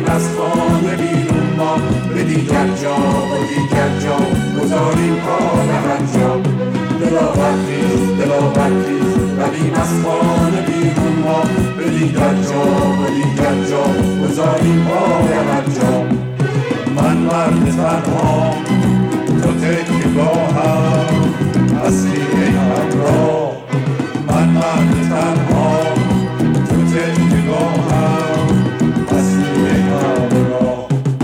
از خانه بیرون ما به دیگر جا و دیگر جا گذاریم کار هر جا. دلا برخیز دلا برخیز رویم از خانه بیرون ما به دیگر جا و دیگر جا گذاریم کار هر جا. من مرد تنها تو تکیه‌گاهم هستی ای همراه. من مرد تنها تو تکیه‌گاهم هستی ای همراه.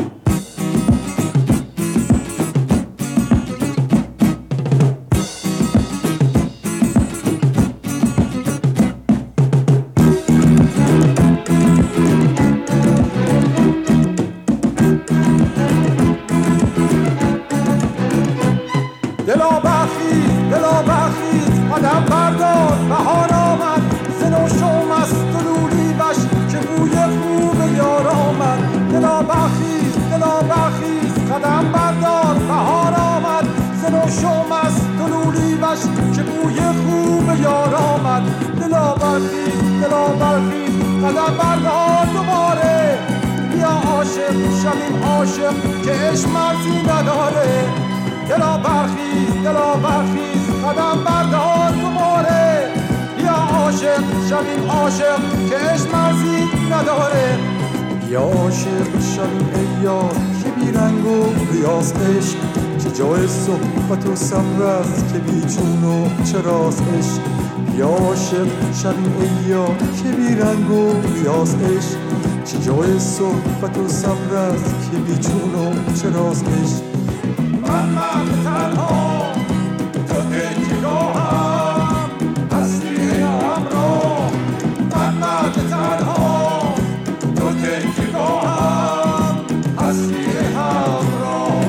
دلا برخیز قدم بردار بهار آمد. ز نو شو مست و لولی وش که بوی خوب یار آمد. دلا برخیز قدم بردار بهار آمد. ز نو شو مست و لولی وش که بوی خوب یار آمد. دلا برخیز قدم بردار دوباره. بیا عاشق شویم عاشق که عشق مرزی نداره. دلا برخیز قدم بردار دوباره. بیا عاشق شویم عاشق که عشق مرزی نداره. بیا عاشق شویم ای یار که بی رنگ و ریاض عشق. چه جای صحبت و صبر است که بی چون و چراست عشق. بیا عاشق شویم ای یار که بی رنگ و ریاض عشق. چه جای صحبت و صبر است که بی چون و چراست عشق. من مرد تنها تو تکیه‌گاهم هستی ای همراه. من مرد تنها تو تکیه‌گاهم هستی ای همراه.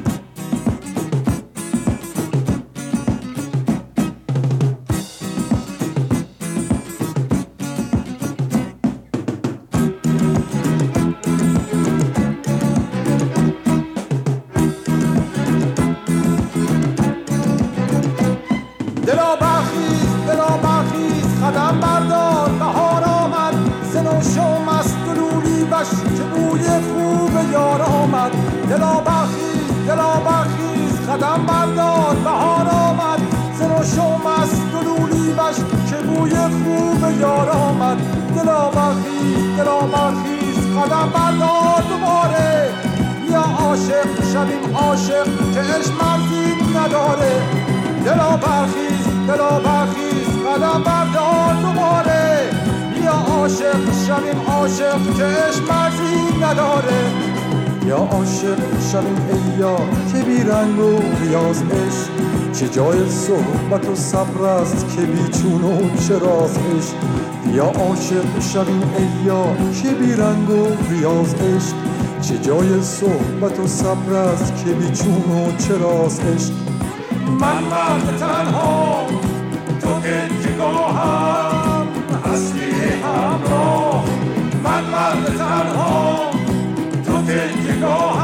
دلا برخیز قدم بردار بهار آمد. ز نو شو مست و لولی وش که بوی خوب یار آمد. دلا برخیز قدم بردار بهار آمد. ز نو شو مست و لولی وش که بوی خوب یار آمد. دلا برخیز قدم بردار دوباره. بیا عاشق شویم عاشق که عشق مرزی نداره. دلا برخیز قدم بردار دوباره. بیا عاشق شویم عاشق که عشق مرزی نداره. یا عاشق شویم ای یار که بی رنگ و ریاض عشق. چه جای صحبت و صبر است که بی چون و چراست عشق. یا عاشق شویم ای یار که بی رنگ و ریاض عشق. چه جای صحبت و صبر است که بی چون و چراست عشق. من مرد تنها تو تکیه‌گاهم هستی همراه. من مرد تنها تو تکیه‌گاهم